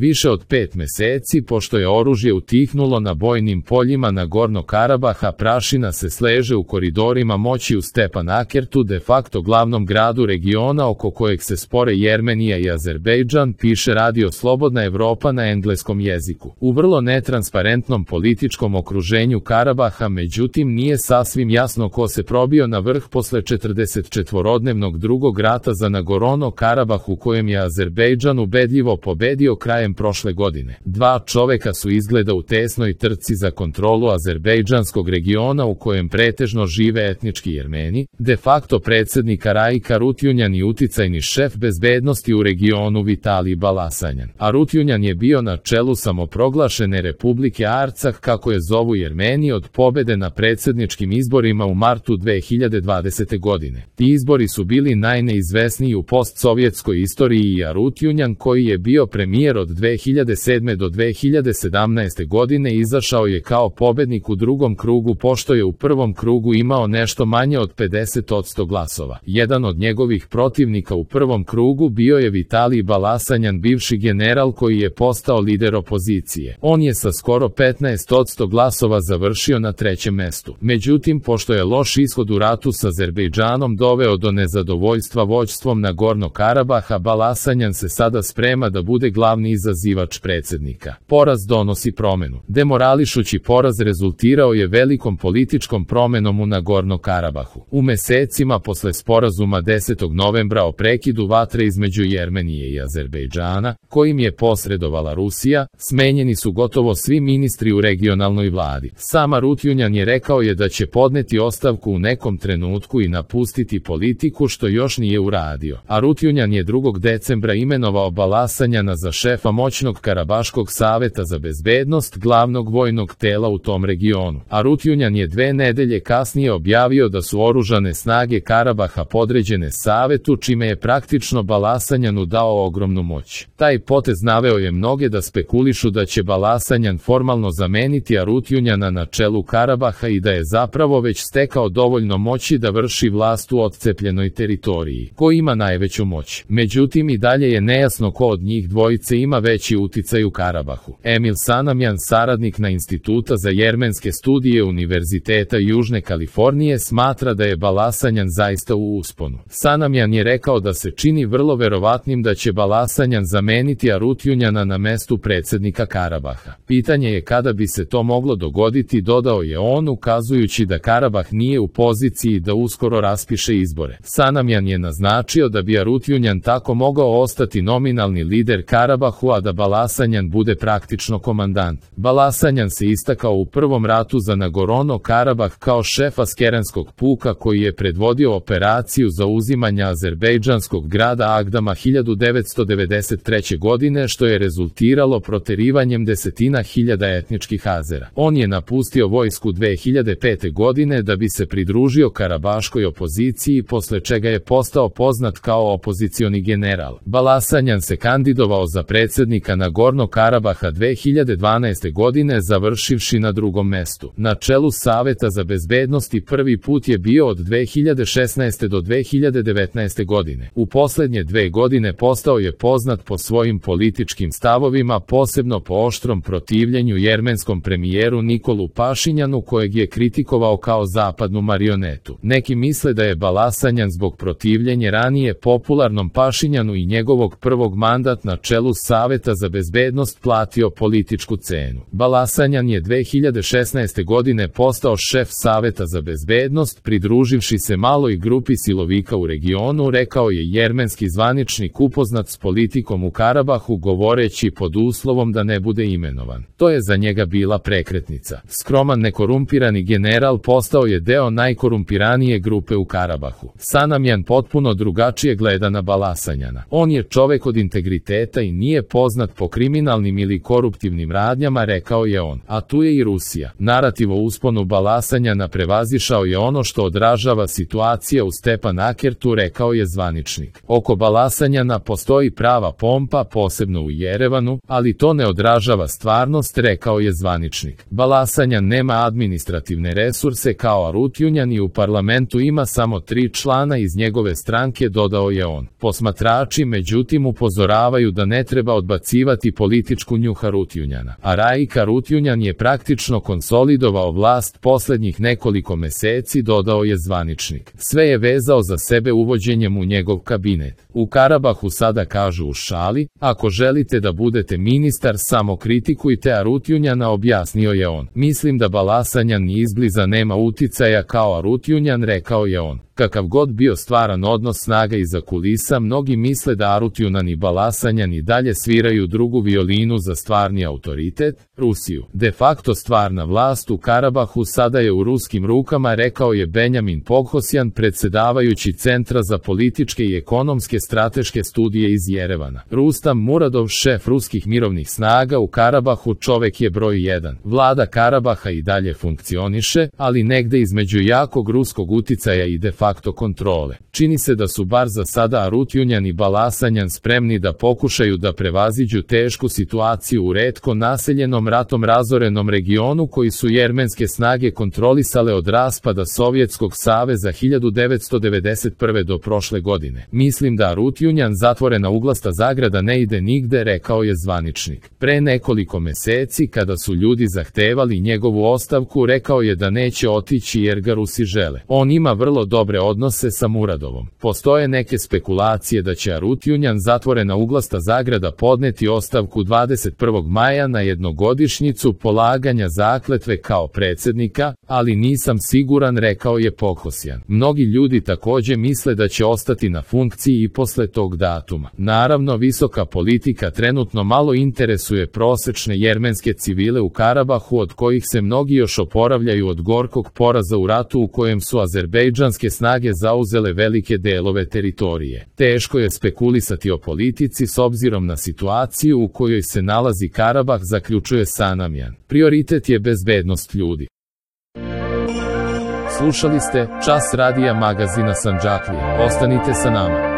Više od 5 meseci pošto je oružje utihnulo na bojnim poljima Nagorno Karabaha, prašina se sleže u koridorima moći u Stepanakertu, de facto glavnom gradu regiona oko kojeg se spore Jermenija i Azerbejdžan, piše Radio Slobodna Evropa na engleskom jeziku. U vrlo netransparentnom političkom okruženju Karabaha, međutim, nije sasvim jasno ko se probio na vrh posle 44-dnevnog drugog rata za Nagorno Karabah u kojem je Azerbejdžan ubedljivo pobedio krajem prošle godine. Dva čoveka su izgleda u tesnoj trci za kontrolu azerbejdžanskog regiona u kojem pretežno žive etnički Jermeni, de facto predsjednik Araik Harutyunjan i uticajni šef bezbednosti u regionu Vitalij Balasanjan. Harutyunjan je bio na čelu samoproglašene Republike Arcah, kako je zovu Jermeni, od pobede na predsjedničkim izborima u martu 2020. godine. Ti izbori su bili najneizvesniji u postsovjetskoj istoriji i Harutyunjan, koji je bio premijer od 2007. do 2017. godine, izašao je kao pobednik u drugom krugu pošto je u prvom krugu imao nešto manje od 50% glasova. Jedan od njegovih protivnika u prvom krugu bio je Vitalij Balasanjan, bivši general koji je postao lider opozicije. On je sa skoro 15% glasova završio na trećem mestu. Međutim, pošto je loš ishod u ratu s Azerbejdžanom doveo do nezadovoljstva vođstvom Nagorno Karabaha, Balasanjan se sada sprema da bude glavni izazivač predsjednika. Poraz donosi promenu. Demorališući poraz rezultirao je velikom političkom promenom u Nagorno Karabahu. U mesecima posle sporazuma 10. novembra o prekidu vatre između Jermenije i Azerbejdžana, kojim je posredovala Rusija, smenjeni su gotovo svi ministri u regionalnoj vladi. Sam Harutyunjan je rekao da će podneti ostavku u nekom trenutku i napustiti politiku, što još nije uradio. Harutyunjan je 2. decembra imenovao Balasanjana za šefa moćnog Karabaškog saveta za bezbednost, glavnog vojnog tela u tom regionu. Harutyunjan je 2 nedelje kasnije objavio da su oružane snage Karabaha podređene savetu, čime je praktično Balasanjanu dao ogromnu moć. Taj potez naveo je mnoge da spekulišu da će Balasanjan formalno zameniti Harutyunjana na čelu Karabaha i da je zapravo već stekao dovoljno moći da vrši vlast u odcepljenoj teritoriji, ko ima najveću moć. Međutim, i dalje je nejasno ko od njih dvojice ima veći uticaj u Karabahu. Emil Sanamjan, saradnik na Instituta za jermenske studije Univerziteta Južne Kalifornije, smatra da je Balasanjan zaista u usponu. Sanamjan je rekao da se čini vrlo verovatnim da će Balasanjan zameniti Harutyunjana na mestu predsjednika Karabaha. Pitanje je kada bi se to moglo dogoditi, dodao je on, ukazujući da Karabah nije u poziciji da uskoro raspiše izbore. Sanamjan je naznačio da bi Harutyunjan tako mogao ostati nominalni lider Karabahu, a da Balasanjan bude praktično komandant. Balasanjan se istakao u prvom ratu za Nagorno Karabah kao šef askeranskog puka koji je predvodio operaciju za uzimanje azerbejdžanskog grada Agdama 1993. godine, što je rezultiralo proterivanjem desetina hiljada etničkih Azera. On je napustio vojsku 2005. godine da bi se pridružio karabaškoj opoziciji, posle čega je postao poznat kao opozicioni general. Balasanjan se kandidovao za predsjednika Nagorno Karabaha 2012. godine, završivši na drugom mestu. Na čelu Saveta za bezbednosti prvi put je bio od 2016. do 2019. godine. U posljednje 2 godine postao je poznat po svojim političkim stavovima, posebno po oštrom protivljenju jermenskom premijeru Nikolu Pašinjanu, kojeg je kritikovao kao zapadnu marionetu. Neki misle da je Balasanjan zbog protivljenja ranije popularnom Pašinjanu i njegovog prvog mandat na čelu Saveta za bezbednost platio političku cenu. Balasanjan je 2016. godine postao šef Saveta za bezbednost, pridruživši se maloj grupi silovika u regionu, rekao je jermenski zvaničnik upoznat s politikom u Karabahu, govoreći pod uslovom da ne bude imenovan. To je za njega bila prekretnica. Skroman nekorumpirani general postao je deo najkorumpiranije grupe u Karabahu. Sanamjan potpuno drugačije gleda na Balasanjana. On je čovek od integriteta i nije poznat po kriminalnim ili koruptivnim radnjama, rekao je on. A tu je i Rusija. Narativ o usponu Balasanjana prevazišao je ono što odražava situacija u Stepanakertu, rekao je zvaničnik. Oko Balasanjana postoji prava pompa, posebno u Jerevanu, ali to ne odražava stvarnost, rekao je zvaničnik. Balasanjan nema administrativne resurse kao Harutyunjan i u parlamentu ima samo 3 člana iz njegove stranke, dodao je on. Posmatrači međutim upozoravaju da ne treba odbaciti odbacivati političku nju Harutjunjana. A Raik Harutjunjan je praktično konsolidovao vlast posljednjih nekoliko meseci, dodao je zvaničnik. Sve je vezao za sebe uvođenjem u njegov kabinet. U Karabahu sada kažu u šali, ako želite da budete ministar, samo kritikujte Harutjunjana, objasnio je on. Mislim da Balasanjan ni izbliza nema uticaja kao Harutjunjan, rekao je on. Kakav god bio stvaran odnos snaga iza kulisa, mnogi misle da Harutjunjan i Balasanjan i dalje sviraju drugu violinu za stvarni autoritet, Rusiju. De facto stvarna vlast u Karabahu sada je u ruskim rukama, rekao je Benjamin Poghosjan, predsjedavajući Centra za političke i ekonomske strateške studije iz Jerevana. Rustam Muradov, šef ruskih mirovnih snaga u Karabahu, čovek je broj 1. Vlada Karabaha i dalje funkcioniše, ali negde između jakog ruskog uticaja i de facto kontrole. Čini se da su bar za sada Harutjunjan i Balasanjan spremni da pokušaju da prevaziđu tešku situaciju u retko naseljenom ratom razorenom regionu koji su jermenske snage kontrolisale od raspada Sovjetskog saveza 1991. do prošle godine. Mislim da Harutjunjan zatvorena uglasta zagrada ne ide nigde, rekao je zvaničnik. Pre nekoliko meseci kada su ljudi zahtevali njegovu ostavku, rekao je da neće otići jer ga Rusi žele. On ima vrlo dobre odnose sa Muradovom. Postoje neke spekulacije da će Harutjunjan, zatvorena uglasta zagrada, podneti ostavku 21. maja na jednogodišnjicu polaganja zakletve kao predsjednika, ali nisam siguran, rekao je Poghosjan. Mnogi ljudi također misle da će ostati na funkciji i posle tog datuma. Naravno, visoka politika trenutno malo interesuje prosečne jermenske civile u Karabahu, od kojih se mnogi još oporavljaju od gorkog poraza u ratu u kojem su azerbejdžanske snage zauzele velike delove teritorije. Teško je spekulisati o politici s obzirom na situaciju u kojoj se nalazi Karabah, zaključuje Sanamjan. Prioritet je bezbednost ljudi. Slušali ste Čas radija magazina Sandžaklije. Ostanite sa nama.